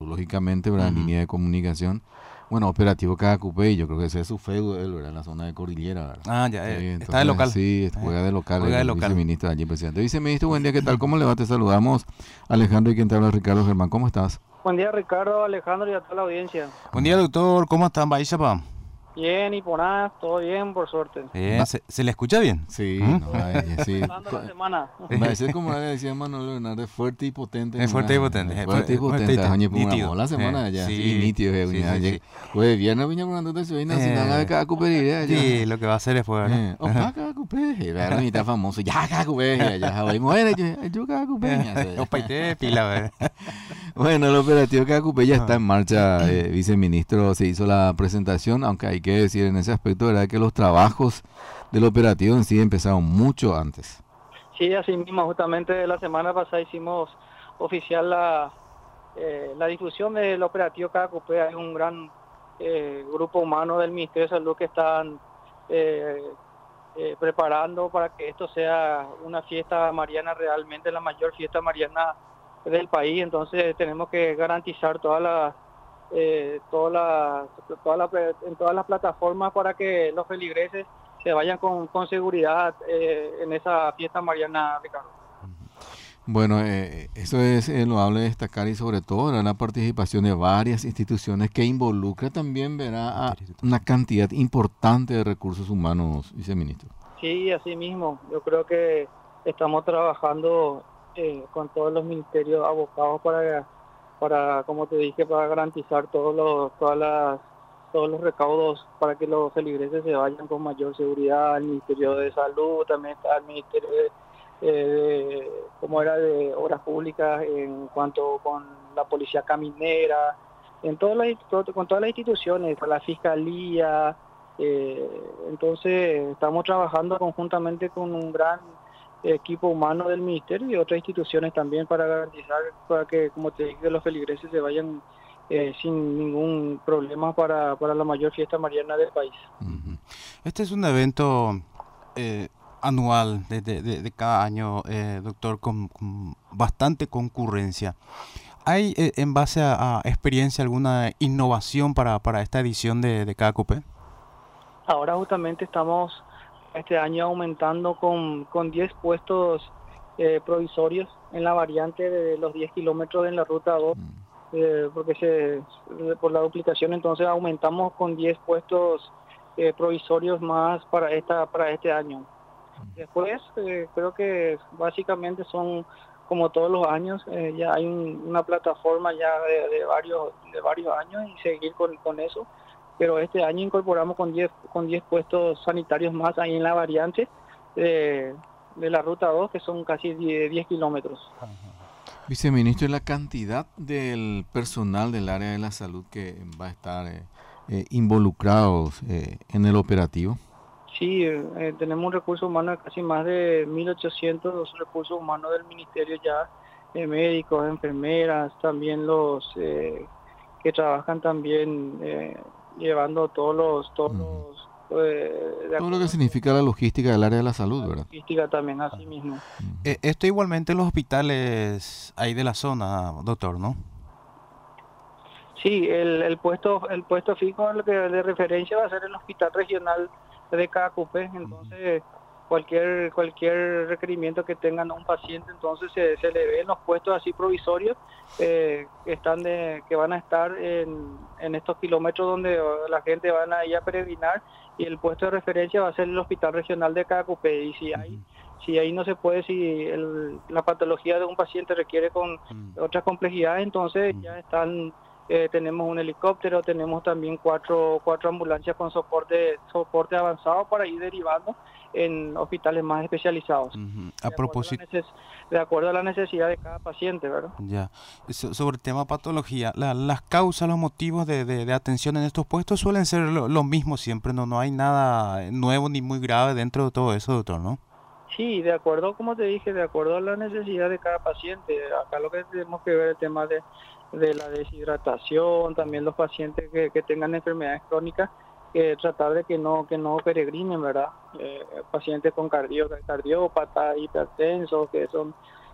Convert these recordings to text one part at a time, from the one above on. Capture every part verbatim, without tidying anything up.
lógicamente, ¿verdad? En Ujú. línea de comunicación. Bueno, operativo Cacupé, yo creo que ese es su feudo, él, ¿verdad? En la zona de Cordillera, ¿verdad? Ah, ya, Sí, eh, está de entonces local. sí, Eh, juega de local juega de el local. viceministro allí, presidente. Viceministro, buen día, ¿qué tal? ¿Cómo le va? Te saludamos, Alejandro, y quien te habla, Ricardo Germán, ¿cómo estás? Buen día, Ricardo, Alejandro y a toda la audiencia. Buen día, doctor. ¿Cómo están, Baishapa? Bien, y por nada, todo bien, por suerte. Eh, Va- ¿se, se le escucha bien? Sí, ¿Mm? no, eh, sí. Empezando la semana. Va a ser como le decía Manuel Hernández, fuerte y potente. Es fuerte y nomás, potente. eh, es Fuerte y fu- fuerte y potente. te- Oye, pues nítido. una la semana Eh, ya, sí, sí, nítido. eh, sí, uña, sí, ya- sí. Jueves, viernes, viña cuando te suena, sin nada de Eh, cada cuperilla, ya. sí, lo que va a hacer después, ¿verdad? Eh, opa, cada cuperilla, la mitad famoso, ya cada cuperilla, ya, hoy muere, yo, yo cada cuperilla. Opa, y te pila, ¿verdad? Bueno, el operativo Cacupé ya está Ah. en marcha, eh, viceministro, se hizo la presentación, aunque hay que decir en ese aspecto, ¿verdad? Que los trabajos del operativo en sí empezaron mucho antes. Sí, así mismo, justamente la semana pasada hicimos oficial la, eh, la difusión del operativo Cacupé. Hay un gran eh, grupo humano del Ministerio de Salud que están eh, eh, preparando para que esto sea una fiesta mariana, realmente la mayor fiesta mariana del país. Entonces tenemos que garantizar todas las eh, todas las todas las pla- en todas las plataformas para que los feligreses se vayan con, con seguridad eh, en esa fiesta mariana, Ricardo. Bueno, eh, eso es eh, loable destacar y sobre todo ¿verdad? La participación de varias instituciones que involucra también verá a una cantidad importante de recursos humanos, viceministro. Sí, así mismo. Yo creo que estamos trabajando eh, con todos los ministerios abocados para, para, como te dije, para garantizar todos los, todas las, todos los recaudos para que los feligreses se vayan con mayor seguridad. El Ministerio de Salud, también está el Ministerio de, eh, de como era de Obras Públicas en cuanto con la Policía Caminera, en todas las, institu- con todas las instituciones, con la Fiscalía. Eh, entonces estamos trabajando conjuntamente con un gran equipo humano del ministerio y otras instituciones también para garantizar para que, como te dije, los feligreses se vayan eh, sin ningún problema para, para la mayor fiesta mariana del país. Ujú. Este es un evento eh, anual de, de- de- de cada año, eh, doctor, con, con bastante concurrencia. ¿Hay, eh, en base a, a experiencia, alguna innovación para, para esta edición de, de cada cupé? Ahora justamente estamos este año aumentando con, con diez puestos eh, provisorios en la variante de los diez kilómetros en la ruta dos. Eh, porque se por la duplicación, entonces aumentamos con diez puestos eh, provisorios más para esta para este año. Después eh, creo que básicamente son como todos los años, eh, ya hay un- una plataforma ya de, de varios de varios años y seguir con, con eso, pero este año incorporamos con diez con diez puestos sanitarios más ahí en la variante de, de la ruta dos, que son casi diez diez kilómetros. Viceministro, ¿y la cantidad del personal del área de la salud que va a estar eh, eh, involucrados eh, en el operativo? Sí, eh, tenemos un recurso humano de casi más de mil ochocientos recursos humanos del ministerio ya, eh, médicos, enfermeras, también los eh, que trabajan también eh, llevando todos los, todos Ujú. los, eh, de Todo lo acuerdo que significa la logística del área de la salud, a la ¿verdad? logística también, así mismo. Ujú. Eh, esto igualmente en los hospitales ahí de la zona, doctor, ¿no? Sí, el, el puesto el puesto fijo lo que de referencia va a ser el hospital regional de Cacupé. Entonces cualquier cualquier requerimiento que tengan un paciente, entonces se, se le ve en los puestos así provisorios eh, que están de que van a estar en, en estos kilómetros donde la gente van a ir a peregrinar, y el puesto de referencia va a ser el hospital regional de Cacupé. Y si hay si ahí no se puede, si el, la patología de un paciente requiere con Mm. otras complejidades, entonces Mm. ya están. Eh, tenemos un helicóptero, tenemos también cuatro cuatro ambulancias con soporte soporte avanzado para ir derivando en hospitales más especializados, Ujú. de A acuerdo a la, propósito, neces de acuerdo a la necesidad de cada paciente, ¿verdad? ya, So- sobre el tema patología, la- las causas, los motivos de, de- de atención en estos puestos suelen ser lo, lo mismo siempre, no, no hay nada nuevo ni muy grave dentro de todo eso, doctor, ¿no? Sí, de acuerdo, como te dije, de acuerdo a la necesidad de cada paciente. Acá lo que tenemos que ver es el tema de, de la deshidratación, también los pacientes que, que tengan enfermedades crónicas, que tratar de que no que no peregrinen, ¿verdad? Eh, pacientes con cardio, cardiópatas, hipertensos, que son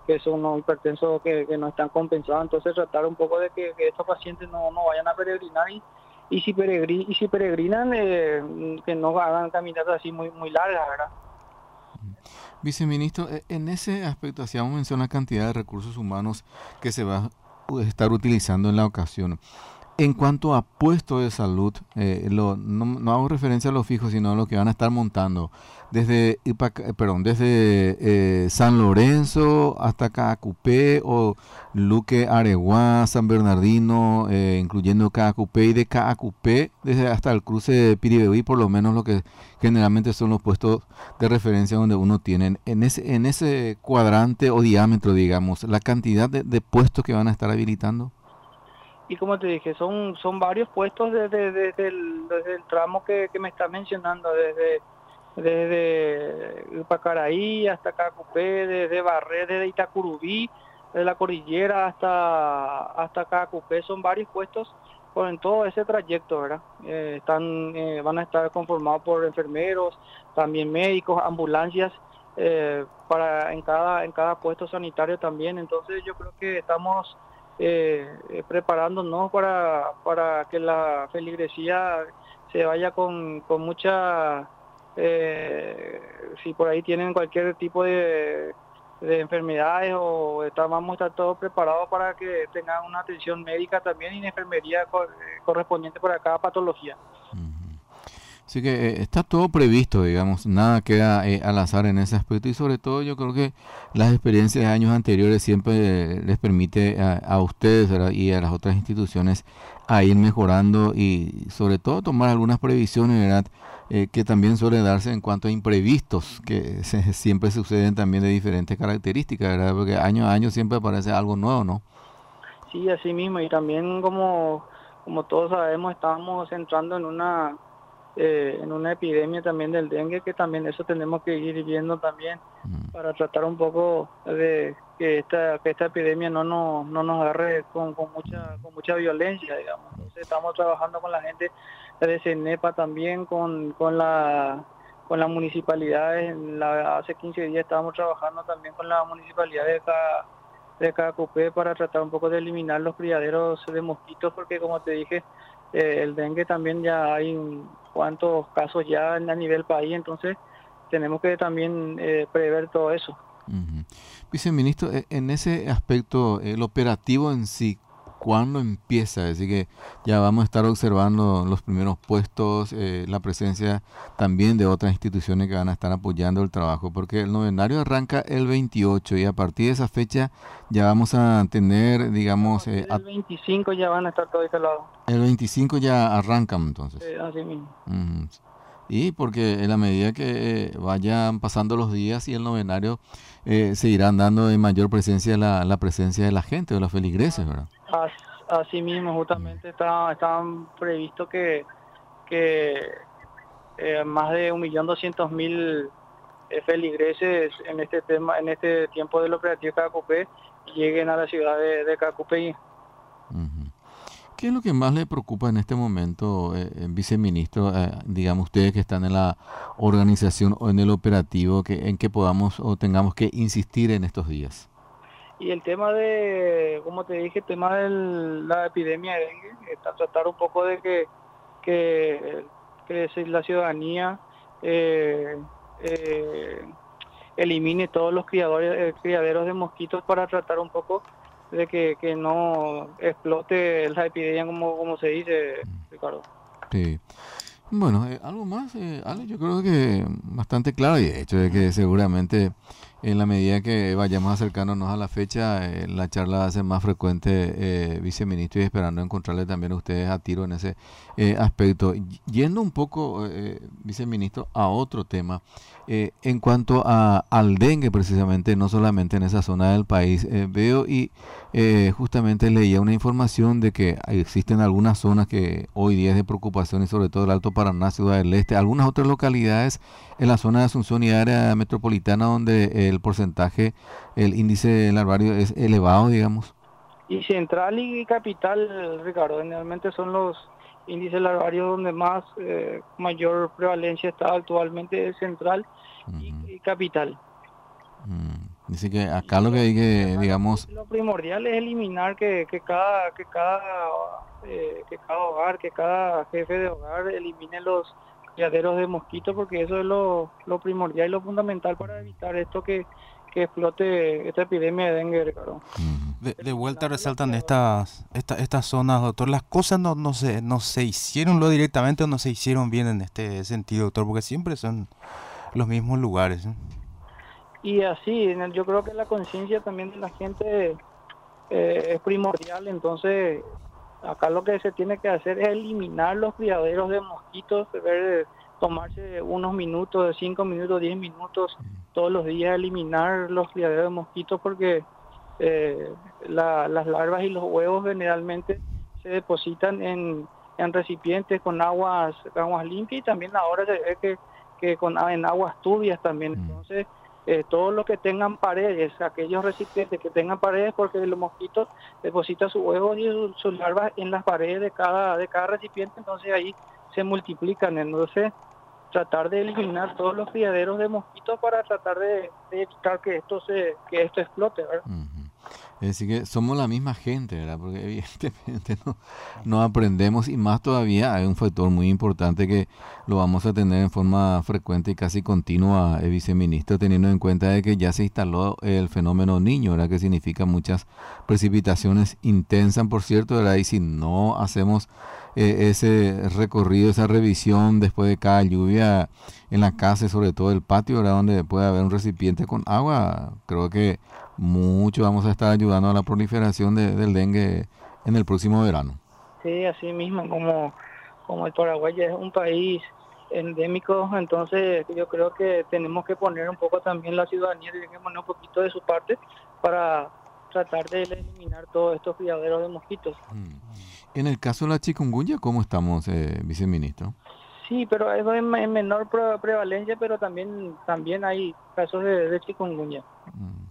que son unos hipertensos que, que no están compensados. Entonces tratar un poco de que, que estos pacientes no, no vayan a peregrinar y, y, si, peregrin, y si peregrinan, eh, que no hagan caminatas así muy, muy largas, ¿verdad? Viceministro, en ese aspecto hacíamos mención a la cantidad de recursos humanos que se va a estar utilizando en la ocasión. En cuanto a puestos de salud, eh, lo, no, no hago referencia a los fijos, sino a los que van a estar montando. Desde, Ipac, perdón, desde eh, San Lorenzo hasta Caacupé o Luque, Areguá, San Bernardino, eh, incluyendo Caacupé, y de Caacupé desde hasta el cruce de Piribebuy, por lo menos lo que generalmente son los puestos de referencia donde uno tiene. En ese, en ese cuadrante o diámetro, digamos, la cantidad de, de puestos que van a estar habilitando. Y como te dije, son son varios puestos desde, desde, el, desde el tramo que, que me estás mencionando, desde desde Pacaraí hasta Caacupé, desde Barré, desde Itacurubí, de la cordillera hasta hasta Caacupé, son varios puestos por en todo ese trayecto, ¿verdad? Eh, están eh, van a estar conformados por enfermeros, también médicos, ambulancias, eh, para en cada en cada puesto sanitario también. Entonces yo creo que estamos Eh, eh, preparándonos para, para que la feligresía se vaya con, con mucha, eh, si por ahí tienen cualquier tipo de, de enfermedades o está, vamos a estar todos preparados para que tengan una atención médica también y una enfermería co- correspondiente para cada patología. Así que eh, está todo previsto, digamos, nada queda eh, al azar en ese aspecto y sobre todo yo creo que las experiencias de años anteriores siempre eh, les permite a, a ustedes, ¿verdad?, y a las otras instituciones a ir mejorando y sobre todo tomar algunas previsiones, ¿verdad?, eh, que también suele darse en cuanto a imprevistos que se, siempre suceden también de diferentes características, ¿verdad?, porque año a año siempre aparece algo nuevo, ¿no? Sí, así mismo, y también como, como todos sabemos, estamos entrando en una Eh, en una epidemia también del dengue, que también eso tenemos que ir viendo también Mm. para tratar un poco de que esta que esta epidemia no nos no nos agarre con, con mucha con mucha violencia, digamos. Entonces estamos trabajando con la gente de CENEPA también, con con la con las municipalidades. En la, hace quince días estábamos trabajando también con la municipalidad de Ca, de Caacupé para tratar un poco de eliminar los criaderos de mosquitos, porque como te dije, eh, el dengue también ya hay un, cuántos casos ya a nivel país, entonces tenemos que también eh, prever todo eso. Ujú. Viceministro, e- en ese aspecto, el operativo en sí, ¿cuándo empieza? Es decir, que ya vamos a estar observando los primeros puestos, eh, la presencia también de otras instituciones que van a estar apoyando el trabajo, porque el novenario arranca el veintiocho y a partir de esa fecha ya vamos a tener, digamos, eh, a- El veinticinco ya van a estar todos instalados. el veinticinco ya arrancan entonces. Eh, así mismo. Ujú. Y porque en la medida que eh, vayan pasando los días y el novenario, eh, se irán dando en mayor presencia la, la presencia de la gente, de los feligreses, ¿verdad? As, así mismo, justamente está, estaban previsto que, que eh, más de un millón doscientos mil eh, feligreses en este tema, en este tiempo del operativo Caacupé lleguen a la ciudad de, de Caacupé. Ujú. ¿Qué es lo que más le preocupa en este momento, eh, eh, viceministro, eh, digamos ustedes que están en la organización o en el operativo, que, en que podamos o tengamos que insistir en estos días? Y el tema de, como te dije, el tema de la epidemia de dengue, está tratar un poco de que, que, que si la ciudadanía eh, eh, elimine todos los criadores, eh, criaderos de mosquitos para tratar un poco de que, que no explote la epidemia como, como se dice, Ricardo. Sí. Bueno, eh, algo más, eh, Ale, yo creo que bastante claro y de hecho de que seguramente en la medida que vayamos acercándonos a la fecha, eh, la charla va a ser más frecuente, eh, viceministro, y esperando encontrarle también a ustedes a tiro en ese eh, aspecto. Y- Yendo un poco, eh, viceministro, a otro tema, eh, en cuanto a, al dengue precisamente, no solamente en esa zona del país, eh, veo y eh, justamente leía una información de que existen algunas zonas que hoy día es de preocupación y sobre todo el Alto Paraná, Ciudad del Este, algunas otras localidades en la zona de Asunción y área metropolitana donde el porcentaje, el índice larvario es elevado, digamos. Y central y capital, Ricardo, generalmente son los índices larvarios donde más eh, mayor prevalencia está actualmente, es central y, Ujú. y capital. Mm. Dice que acá lo que hay que, digamos... Lo primordial es eliminar que, que cada que cada eh, que cada hogar, que cada jefe de hogar elimine los criaderos de mosquitos, porque eso es lo, lo primordial y lo fundamental para evitar esto que, que explote esta epidemia de dengue, Ricardo. De, de vuelta resaltan estas, estas estas zonas, doctor. Las cosas no, no se no se hicieron lo directamente o no se hicieron bien en este sentido, doctor, porque siempre son los mismos lugares, ¿eh? Y así, en el- yo creo que la conciencia también de la gente eh, es primordial. Entonces acá lo que se tiene que hacer es eliminar los criaderos de mosquitos, ver, tomarse unos minutos, de cinco minutos, diez minutos todos los días, eliminar los criaderos de mosquitos, porque eh, la- las larvas y los huevos generalmente se depositan en, en recipientes con aguas, aguas limpias, y también ahora se ve que, que con, en aguas turbias también. Entonces, eh, todos los que tengan paredes, aquellos recipientes que tengan paredes, porque los mosquitos depositan sus huevos y sus, sus larvas en las paredes de cada, de cada recipiente, entonces ahí se multiplican. Entonces, tratar de eliminar todos los criaderos de mosquitos para tratar de, de evitar que esto se que esto explote, ¿verdad? Ujú. Es decir, que somos la misma gente, ¿verdad? Porque evidentemente no, no aprendemos, y más todavía hay un factor muy importante que lo vamos a tener en forma frecuente y casi continua, eh, viceministro, teniendo en cuenta de que ya se instaló el fenómeno Niño, ¿verdad? Que significa muchas precipitaciones intensas, por cierto, ¿verdad? Y si no hacemos eh, ese recorrido, esa revisión después de cada lluvia en la casa y sobre todo el patio, ¿verdad? Donde puede haber un recipiente con agua, creo que mucho vamos a estar ayudando a la proliferación de- del dengue en el próximo verano. Sí, así mismo, como, como el Paraguay ya es un país endémico, entonces yo creo que tenemos que poner un poco también la ciudadanía, tiene que poner un poquito de su parte para tratar de eliminar todos estos criaderos de mosquitos. Mm. En el caso de la chikungunya, ¿cómo estamos, eh, viceministro? Sí, pero es en, en menor pre- prevalencia, pero también también hay casos de, de chikungunya. Mm.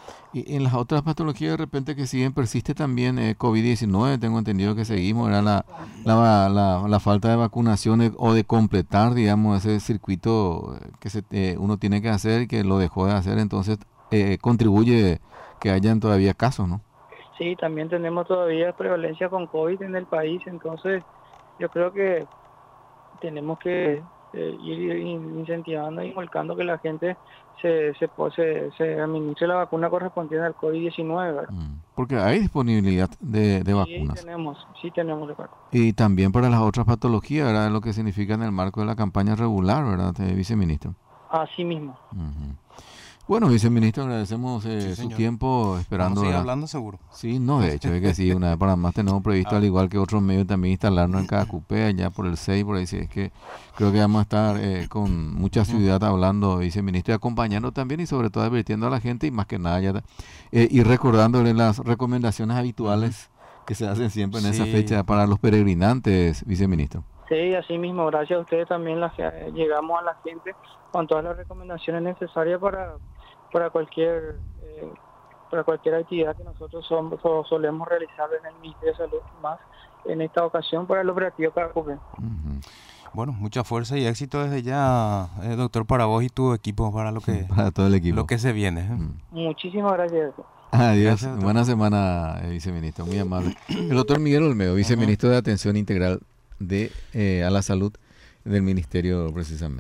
Y en las otras patologías de repente que siguen persiste también eh, COVID diecinueve, tengo entendido que seguimos, era la, la, la, la falta de vacunaciones o de completar, digamos, ese circuito eh, que se, eh, uno tiene que hacer y que lo dejó de hacer, entonces eh, contribuye que hayan todavía casos, ¿no? Sí, también tenemos todavía prevalencia con COVID en el país, entonces yo creo que tenemos que eh, ir in- incentivando y inculcando que la gente se, se, po- se, se administre la vacuna correspondiente al COVID diecinueve, ¿verdad? Mm. Porque hay disponibilidad de, de Sí, vacunas. tenemos, sí tenemos, Ricardo. Y también para las otras patologías, ¿verdad? Lo que significa en el marco de la campaña regular, ¿verdad, eh, viceministro? Así mismo. Ujú. Bueno, viceministro, agradecemos eh, Sí, su señor. tiempo Vamos a esperando. seguir ¿verdad? hablando seguro. Sí, no, de hecho, es que sí, una vez para más tenemos previsto, Ah. al igual que otros medios, también instalarnos en cada cupé, allá por el seis, por ahí, sí, es que creo que vamos a estar eh, con mucha ciudad hablando, viceministro, y acompañando también y sobre todo advirtiendo a la gente y más que nada ya, eh, y recordándole las recomendaciones habituales que se hacen siempre en esa Sí. fecha para los peregrinantes, viceministro. Sí, así mismo, gracias a ustedes también las que eh, llegamos a la gente con todas las recomendaciones necesarias para, para cualquier eh, para cualquier actividad que nosotros somos, so- solemos realizar en el Ministerio de Salud, más en esta ocasión para el operativo Caracupe. Ujú. Bueno, mucha fuerza y éxito desde ya, eh, doctor, para vos y tu equipo, para lo que, Para todo el equipo. lo que se viene, ¿eh? Mm. Muchísimas gracias. Adiós. Gracias, doctor. Buena semana, eh, viceministro. Muy amable. El doctor Miguel Olmedo, viceministro de Atención Integral de eh, a la Salud del Ministerio, precisamente.